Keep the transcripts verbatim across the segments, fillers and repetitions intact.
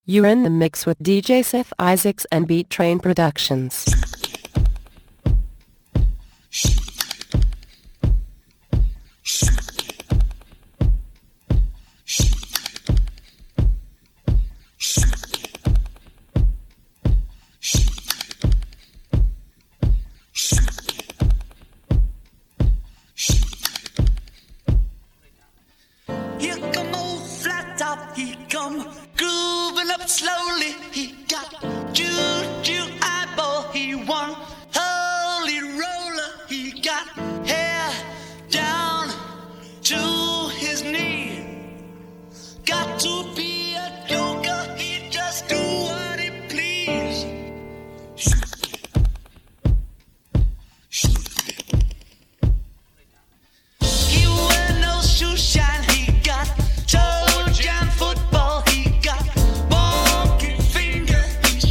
You're in the mix with D J Seth Isaacs and Beat Train Productions. Here come old flat top, he come grooving up slowly. He got juju eyeball, he won holy roller. He got hair down to his knee. Got to be a joker, he just do what he please. He wear no shoe shine, he got toe jam football, he got monkey finger, he's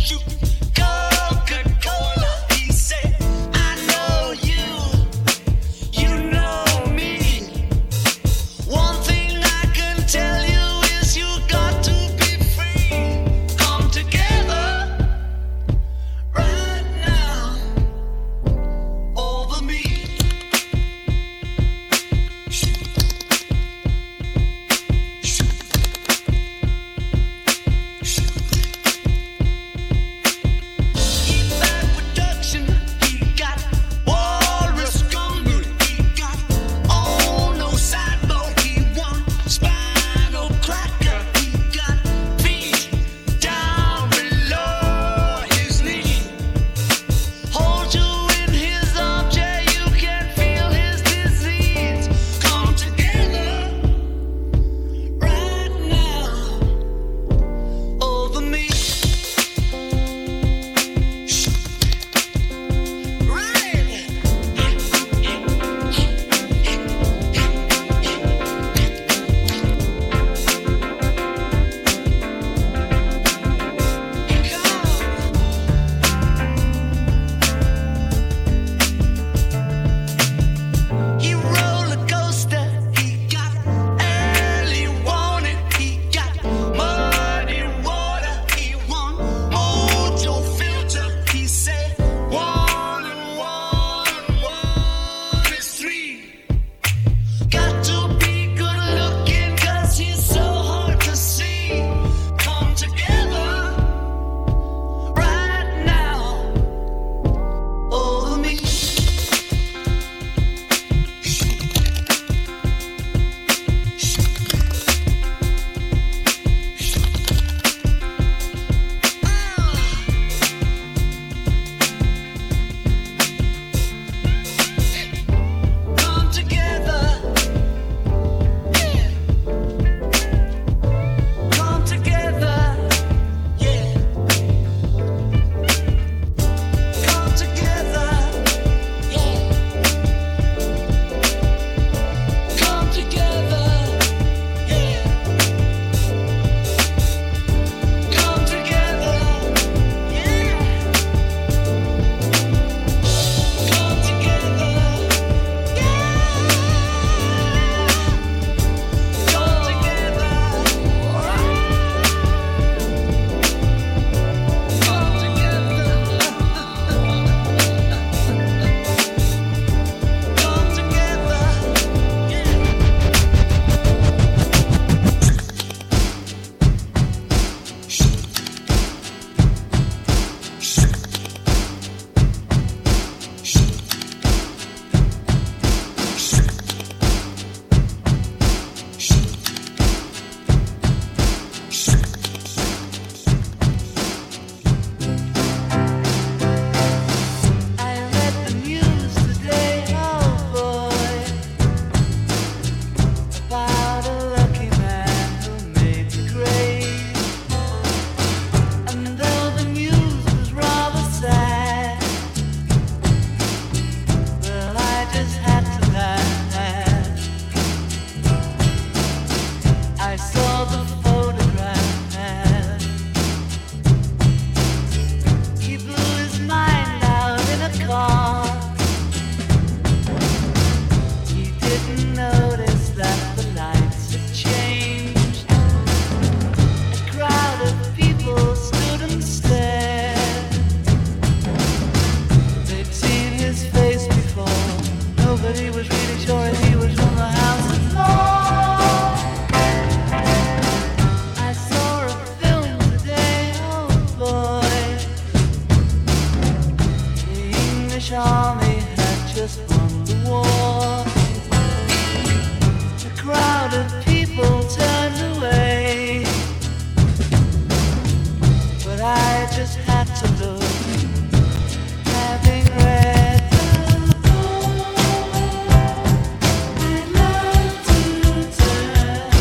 just had to look. Having read the book, I love to turn.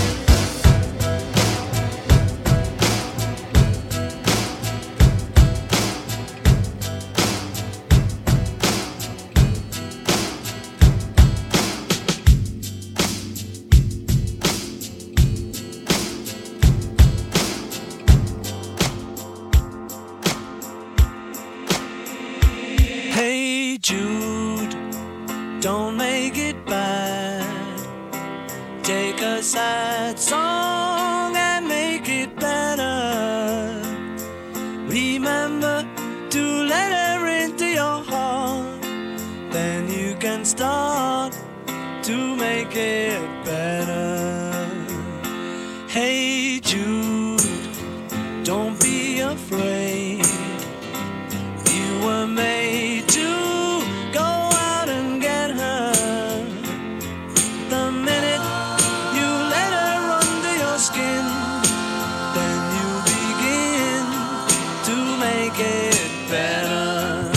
Hey Jude, don't make it bad. Take a sad song and make it better. Remember to let her into your heart. Then you can start to make it better. Hey Jude, don't be afraid. You were made to go out and get her. The minute you let her under your skin, then you begin to make it better.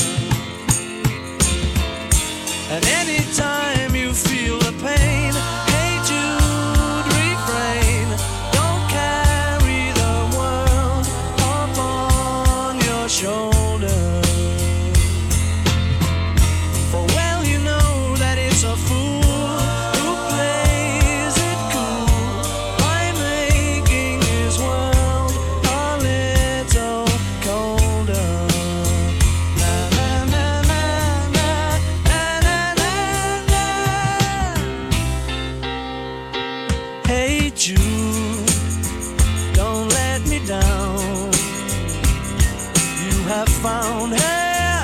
And anytime you feel the pain, hey Jude, refrain. Don't carry the world upon your shoulder. A fool who plays it cool by making his world a little colder. Na na na na na na na na. Hey Jude, don't let me down. You have found her.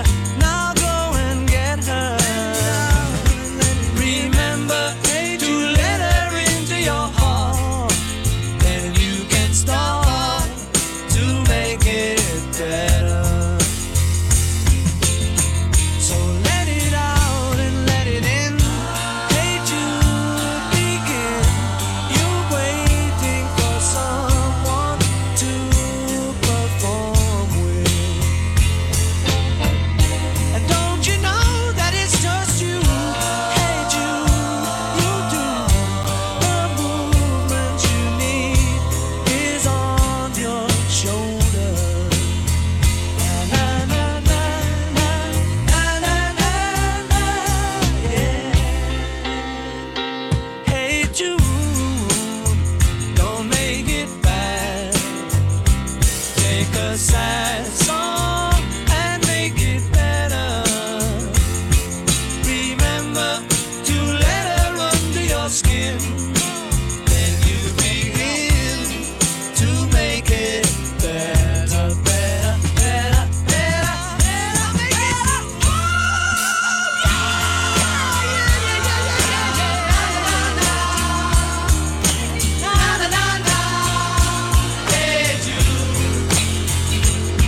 Sad song and make it better. Remember to let her under your skin. Then you begin to make it better, better, better, better, better, make it better. Na na na na. Hey Jude.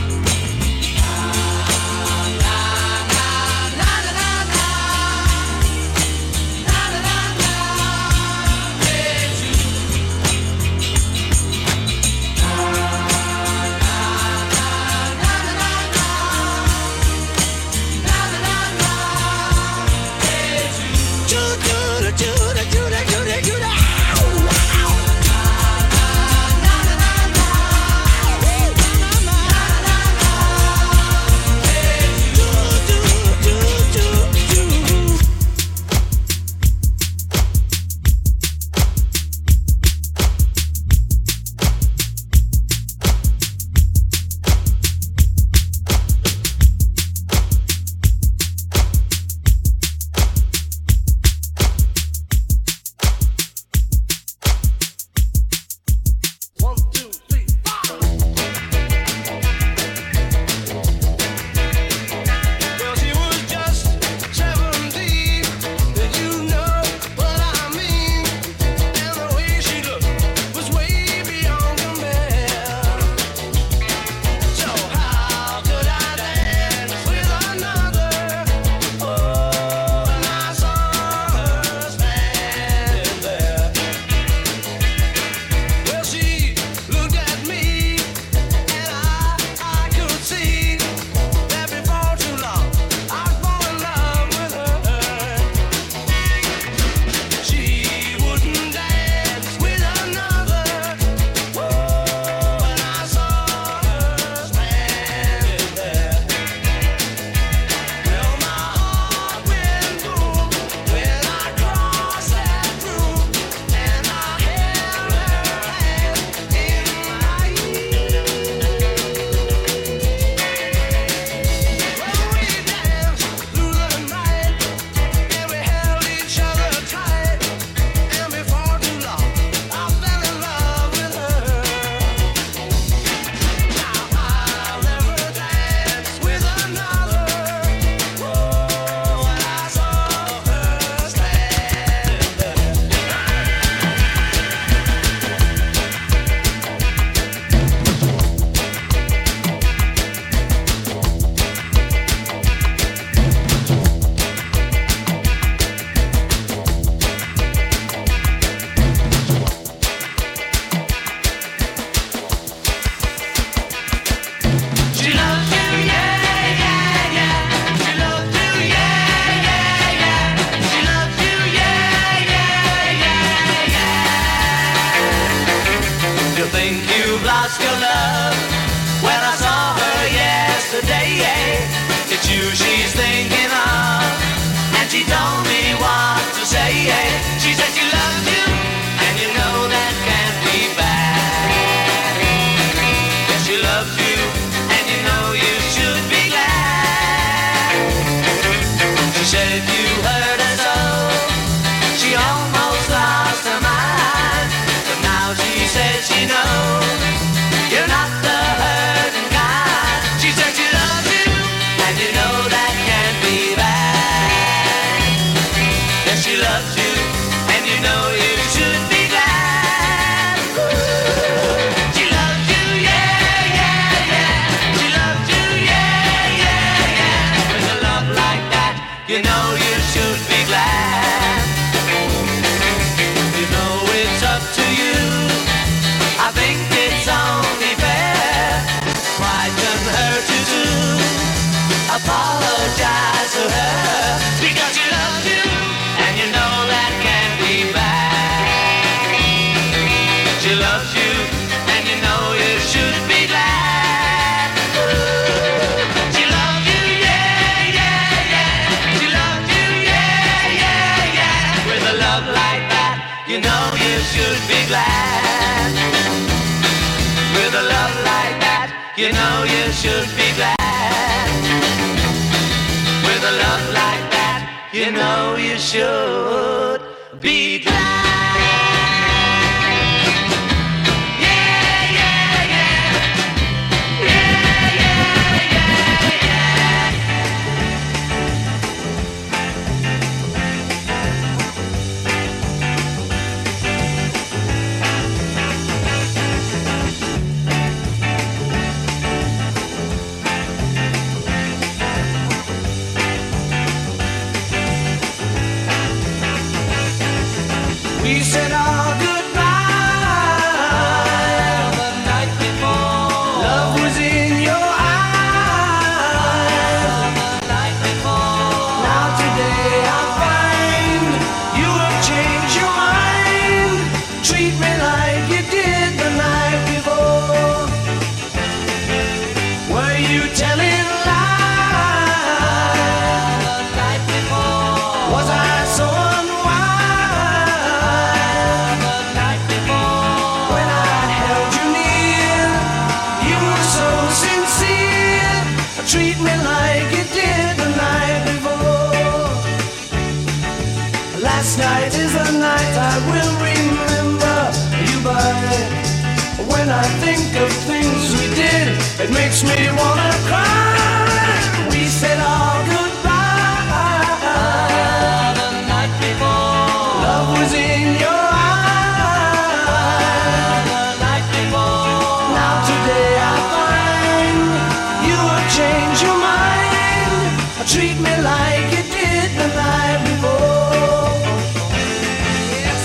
told me what to say. She said she loved you, and you know that can't be bad. Yes, she loves you, and you know you should be glad. She said you hurt her so, she almost lost her mind. But now she says she knows you're not the hurting kind. She said she loves you, and you know that can't be bad. Yes, she loves you, and you know you should be glad. She loves you, yeah, yeah, yeah. She loves you, yeah, yeah, yeah. With a love like that, you know you should be glad. You know it's up to you. I think it's only fair. Frighten her to do. Apologize to her because she loves you, and you know that can't be bad. She loves you, and you know you should be glad. She loves you, yeah, yeah, yeah. She loves you, yeah, yeah, yeah. With a love like that, you know you should be glad. With a love like that, you know you should be glad. With a love like that, you know you should be glad. Yeah, yeah, yeah. Yeah, yeah, yeah, yeah. We said our goodbye the night before. Love was in your eyes the night before. Now today I find you have changed your mind. Treat me like you did the night before. Were you telling lies the night before? Was I so treat me like you did the night before? Last night is the night I will remember you by. When I think of things we did, it makes me wanna cry. We said our goodbye the night before. Love was in your eyes the night before. Now today I find you have changed your mind. Treat me like you did the night before. Yes.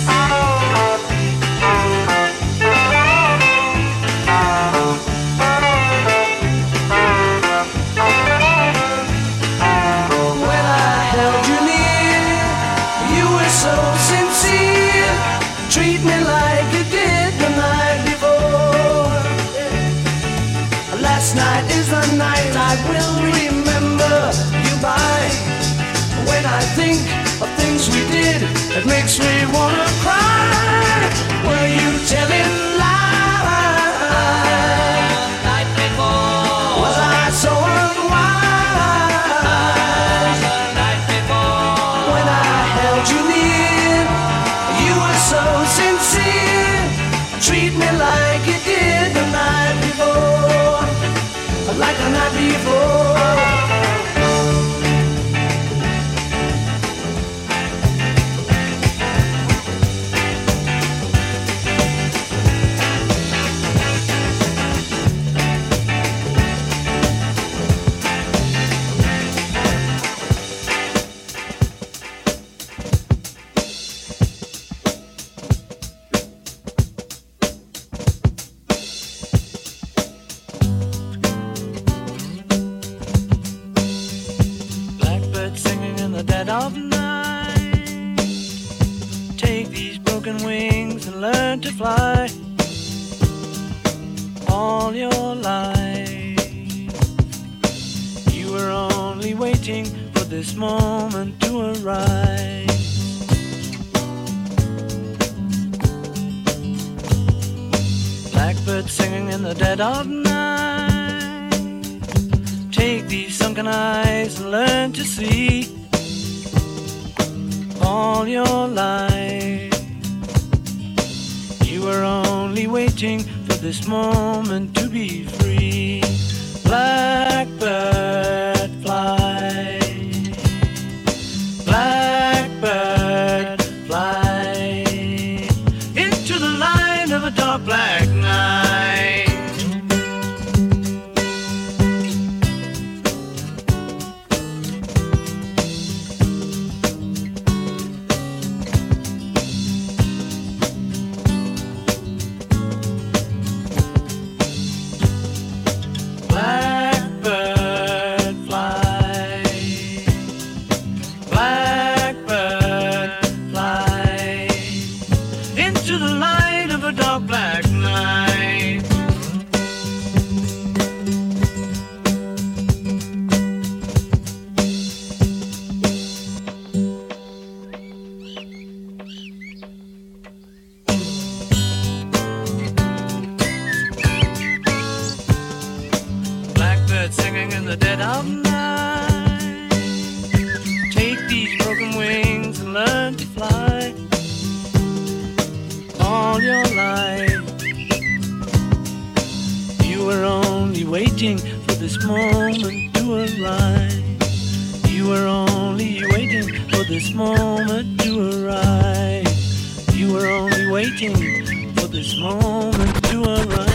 When I held you near, you were so sincere. Treat me like you did the night before. Last night is the night I will remember you by. When I think of things we did, it makes me wanna cry. Were you telling lies the night before? Was I so unwise the night before? When I held you near, you were so sincere. Treat me like you did the night before. Like the night before. dead of night. Take these broken wings and learn to fly. All your life you were only waiting for this moment to arise. Blackbird singing in the dead of night. Take these sunken eyes and learn to see all your life. You were only waiting for this moment to be free. Blackbird fly, blackbird fly into the light of a dark black night. Blackbird fly, blackbird fly into the light of a dark black night. Blackbird singing in the dead of night. Take these broken wings and learn to fly all your life. You were only waiting for this moment to arise. You were only waiting for this moment to arise. You were only waiting for this moment to arise.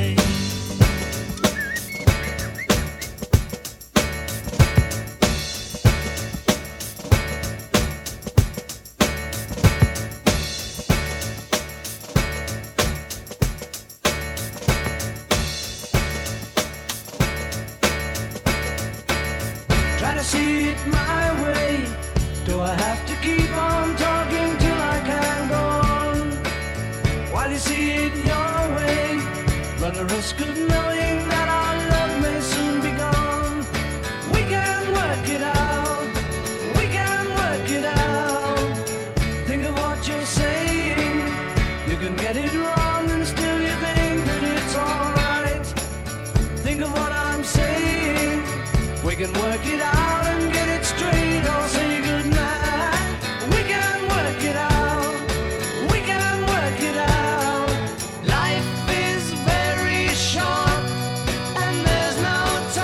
Try to see it my way. Do I have to keep on talking till I can go on? While you see it your way, run the risk of knowing that our love may soon be gone. We can work it out. We can work it out. Think of what you're saying. You can get it wrong and still you think that it's alright. Think of what I'm saying. We can work it out and get it straight or say goodnight. We can work it out. We can work it out. Life is very short and there's no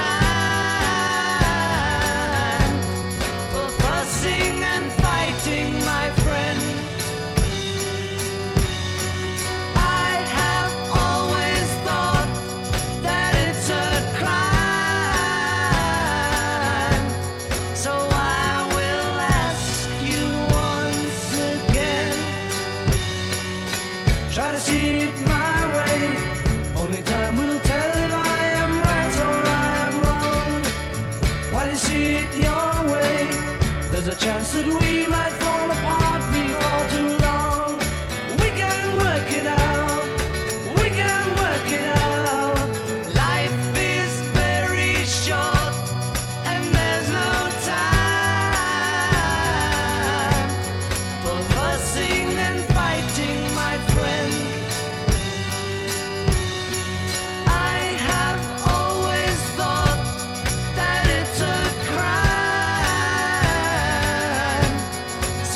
time for fussing and fighting, my friend. I have always thought that it's a crime. So I will ask you once again. Try to see it my way. Only time will tell if I am right or I am wrong. While you see it your way, there's a chance that we might fall apart before too long. We can work it out. We can work it out. Life is very short and there's no time for fussing and fighting, my friend. I have always thought that it's a crime.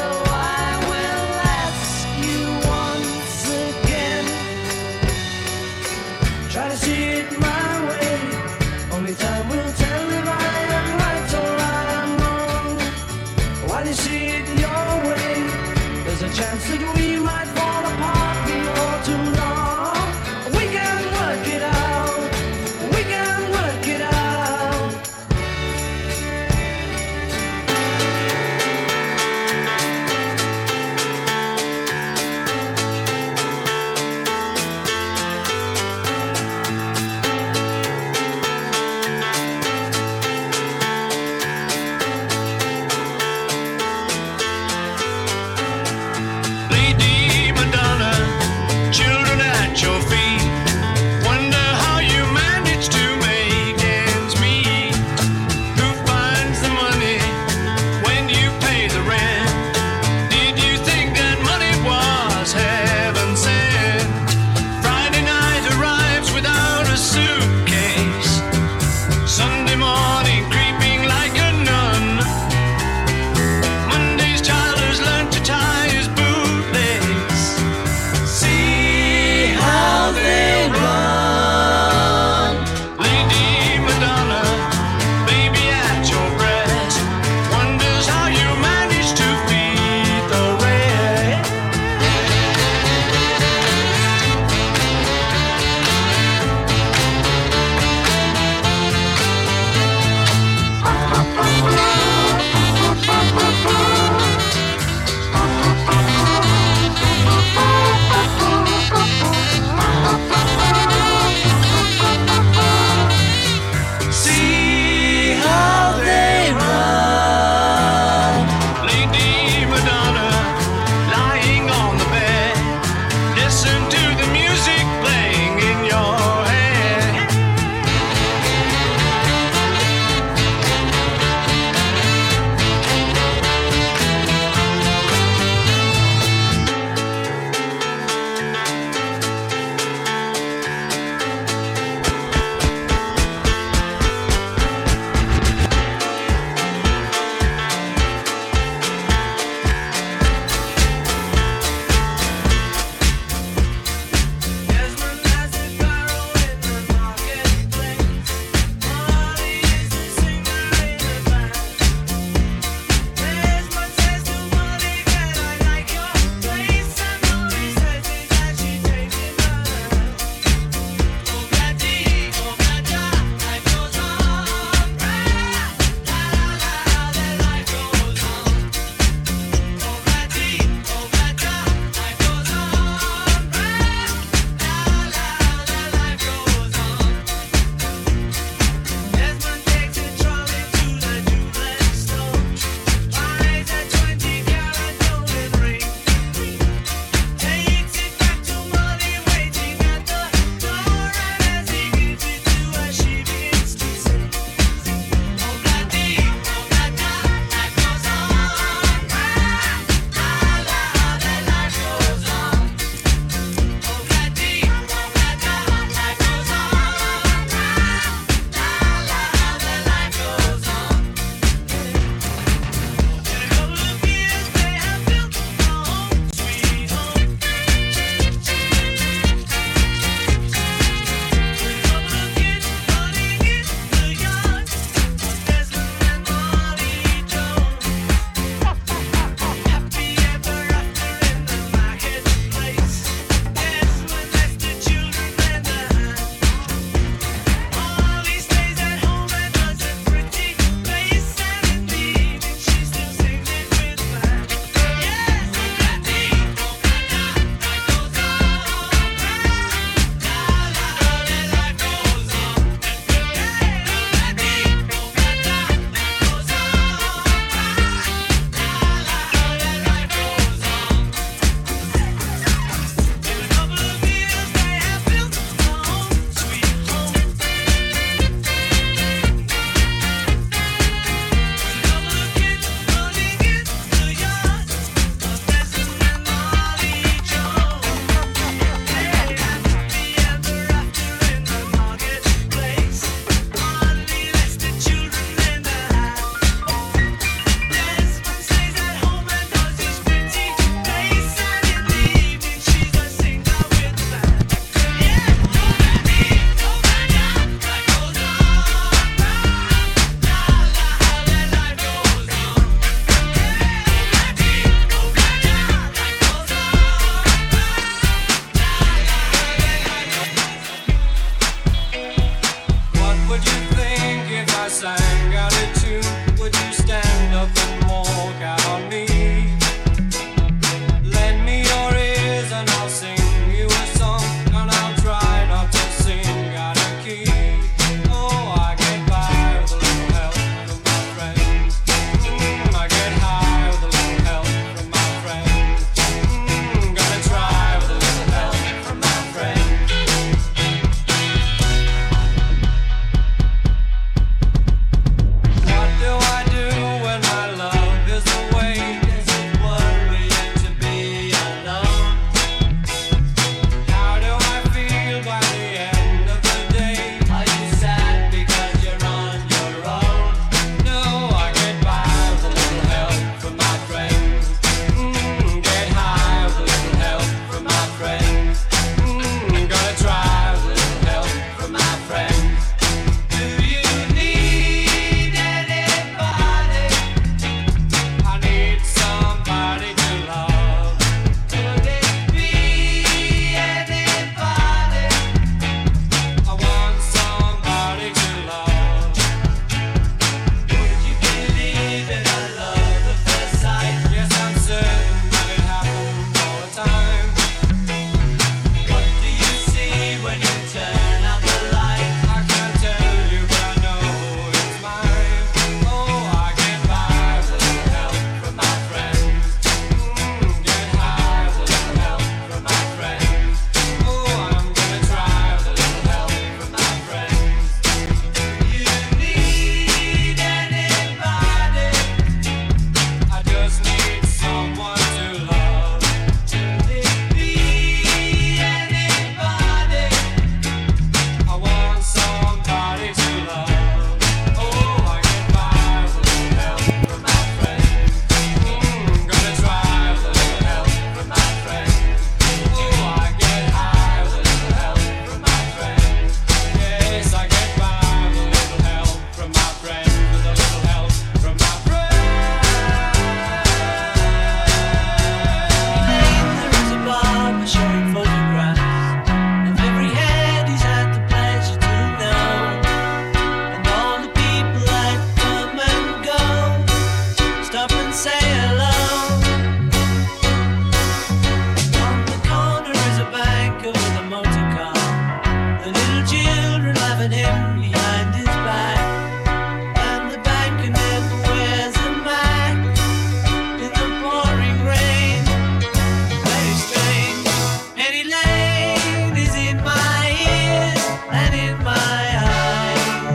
behind his back. And the banker wears a Mac in the pouring rain. Very strange. Penny Lane is in my ears and in my eyes.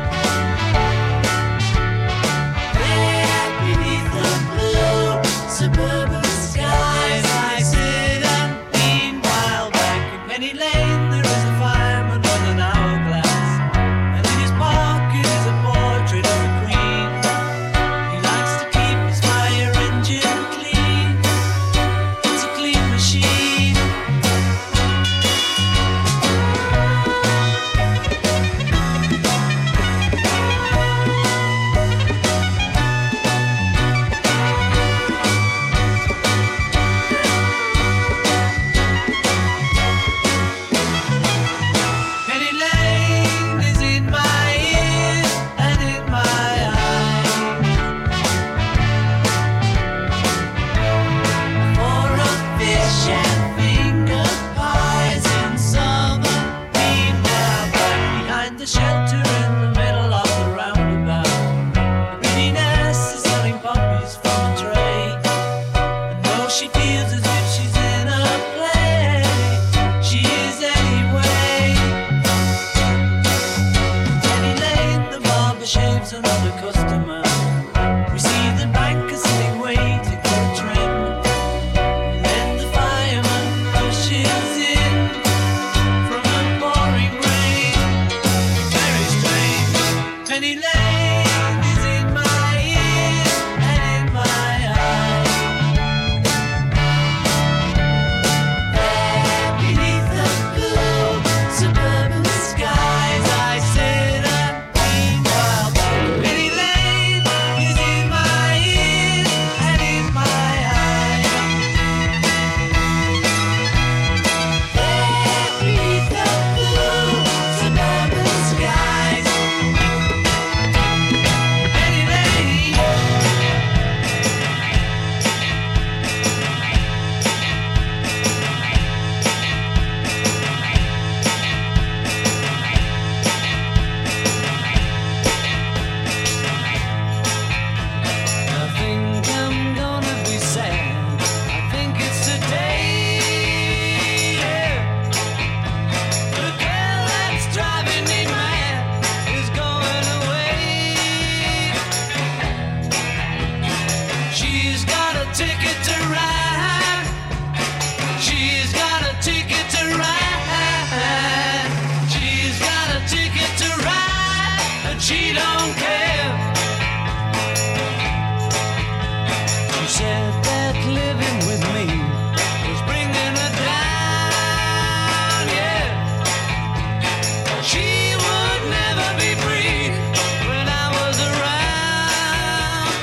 There beneath the blue suburban skies, I sit and lean while back in Penny Lane there is a fireman with an hourglass, and in his pocket is a portrait of the Queen. He likes to keep his fire engine clean. It's a clean machine. Penny Lane is in my ears and in my eyes. For a fish and finger pies in summer, meanwhile back behind the shelter in the middle of the roundabout, the pretty nurse is selling puppies from a tray. And though she feels as if she's in a play, she is anyway. Penny Lane, the barber shaves another customer. We see the banker sitting waiting for a trim. And then the fireman rushes in from the pouring rain. Very strange. Penny Lane is in my ears and in my eyes. There beneath the blue suburban skies, I sit and lean while back. Penny Lane is in my ears and in my eyes. There beneath the blue suburban skies, Penny Lane. I think I'm gonna be sad. I think it's today. Yeah. The girl that's driving me mad is going away. She's got a ticket to ride. She's got a ticket to ride. She's got a ticket to ride, and she don't care. She said that living with me was bringing her down, yeah. She would never be free when I was around.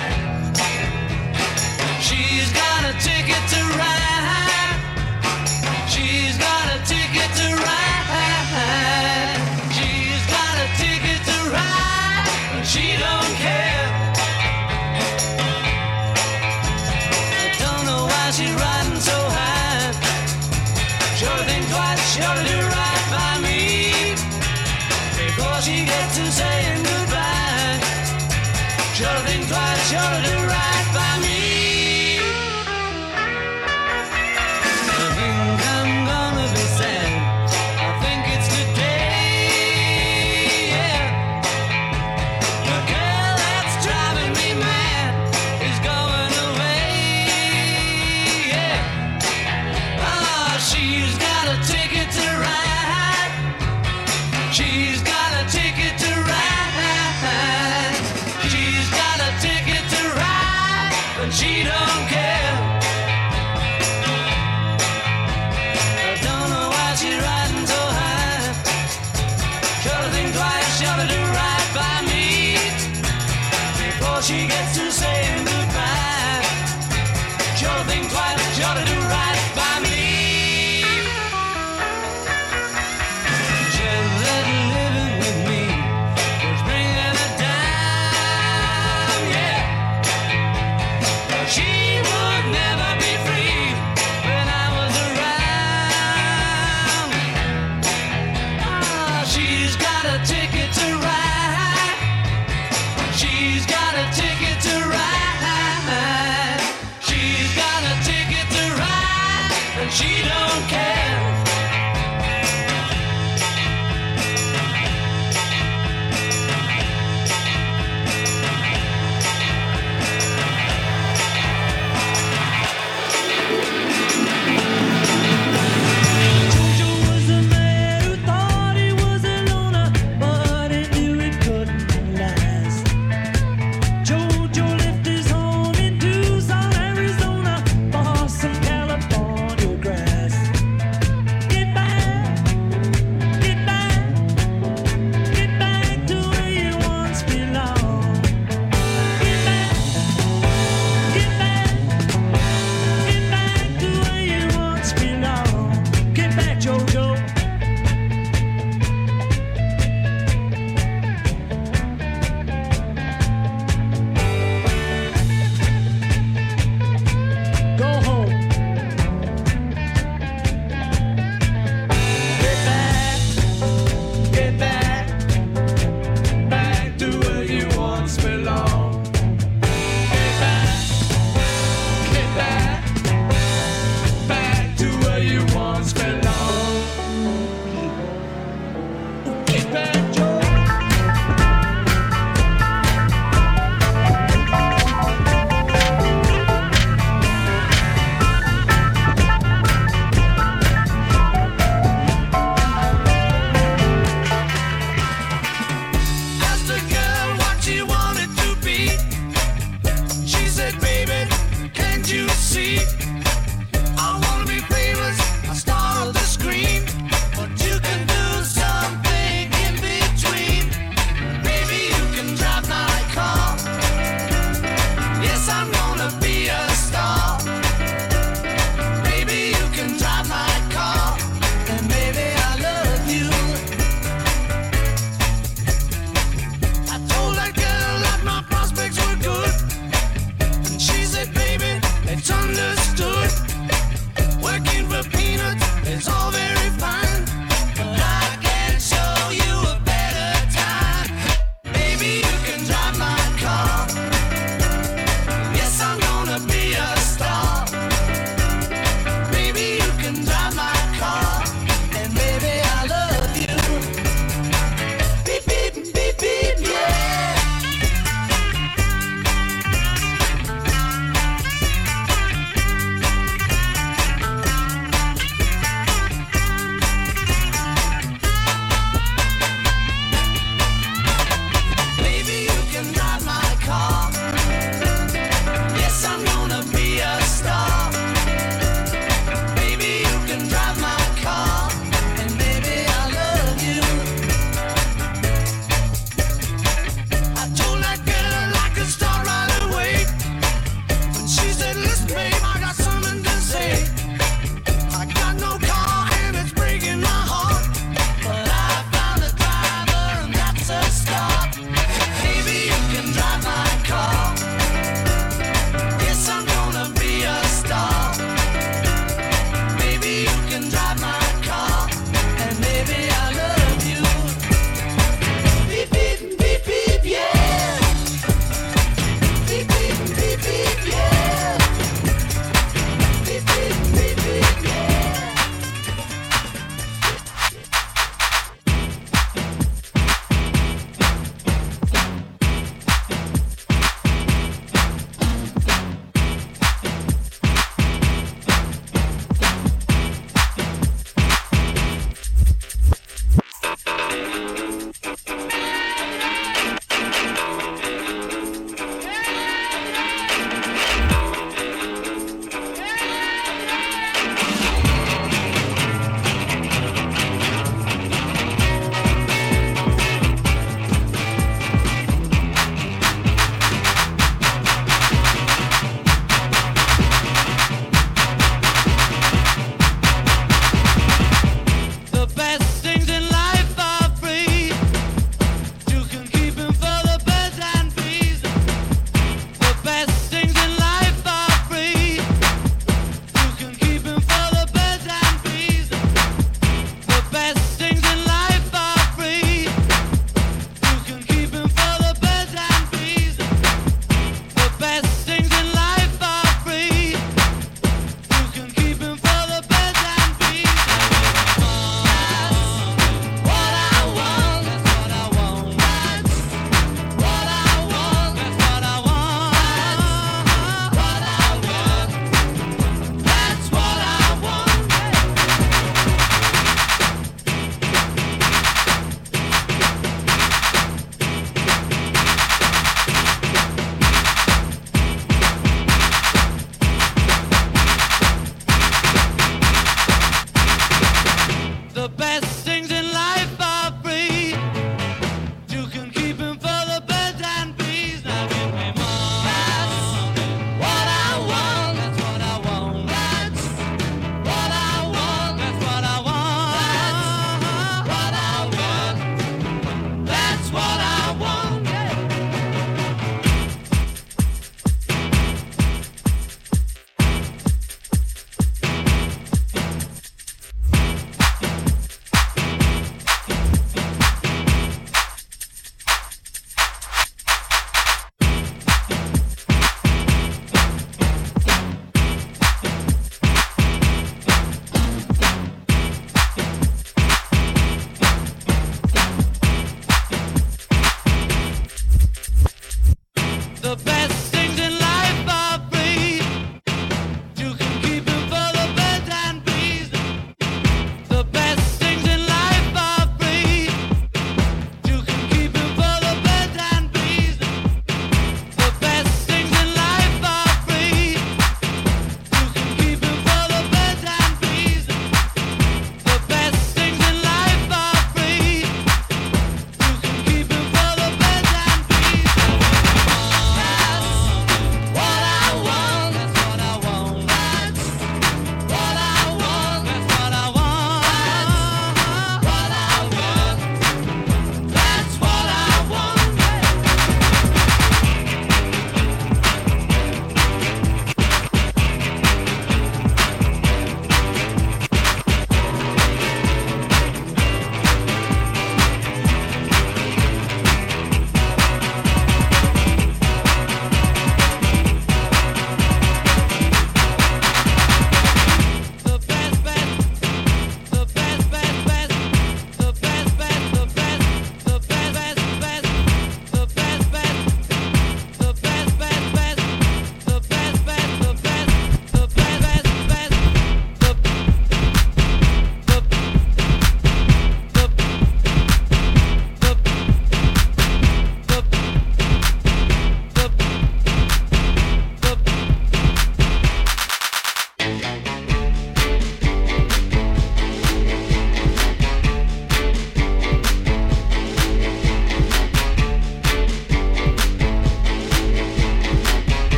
She's got a ticket to ride. She's got a ticket to ride. She's got a ticket to ride, and she don't care. I don't know why she's riding so high. Sure think twice, sure do right by me before she gets to saying goodbye. Sure think twice, sure do right by me. I think I'm gonna be sad. I think it's today. Yeah. The girl that's driving me mad is going away. Yeah. Ah, she's got a ticket to ride. She's got a ticket to ride. She's got a ticket to ride.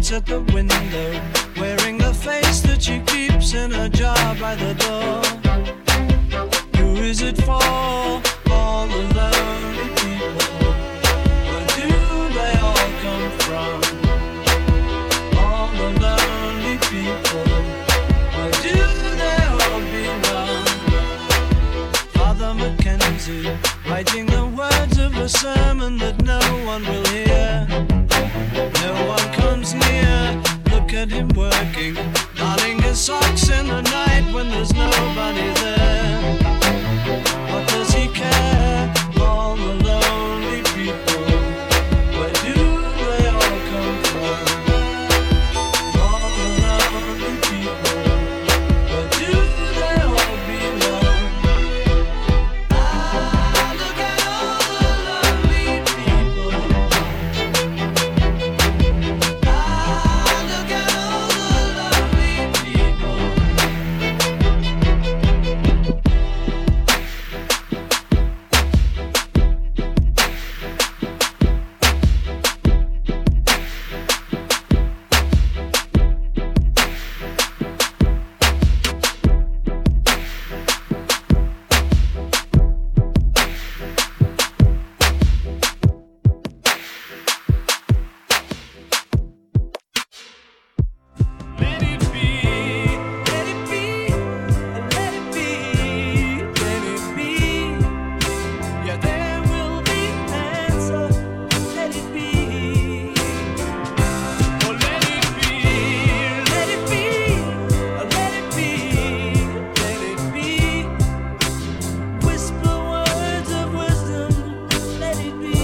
waits at the window, wearing the face that she keeps in a jar by the door. Who is it for? All the lonely people. Where do they all come from? All the lonely people. Where do they all belong? Father Mackenzie, writing the words of a sermon that no one will hear. No one comes near. Look at him working, darning his socks in the night when there's nobody there. What does he care? All the lonely people. Where do they all come from? All the lonely people. Where do they all belong? Ah, look at all the lonely people. Ah, look at all the lonely people. Let it be, let it be, let it be, let it be. Yeah, there will be answer. Let it be. Oh, let it be, let it be, let it be, let it be. Whisper words of wisdom. Let it be.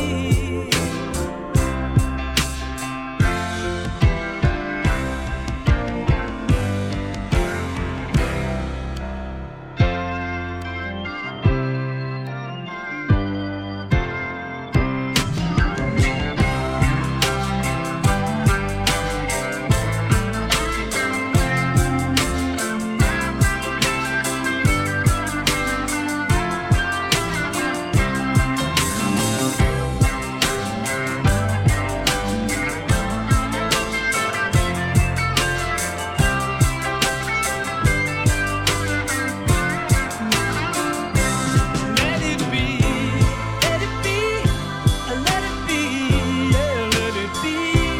Let it be, let it be, let it be, yeah, let it be.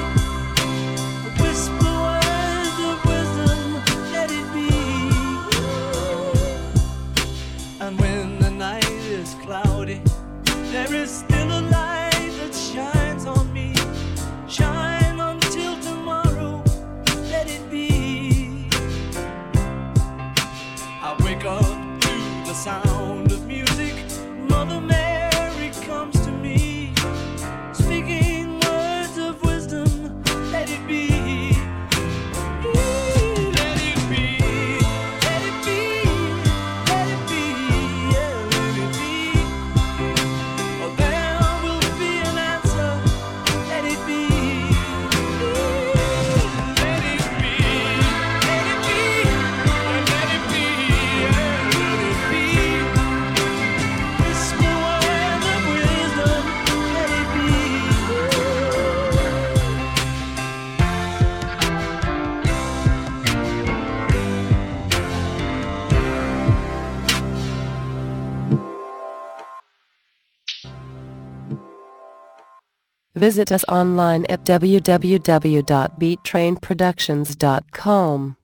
Whisper words of wisdom, let it be. And when the night is cloudy, there is still a light that shines on me. Shine until tomorrow, let it be. I wake up to the sound of music. Mother Mary comes to me, speaking words of wisdom. Let it be. Let it be. Let it be. Let it be. Yeah, let it be. Oh, there will be an answer. Let it be. Let it be. Let it be. Let it be. Yeah, let it be. Whisper words of wisdom. Let it be. Visit us online at w w w dot beat train productions dot com.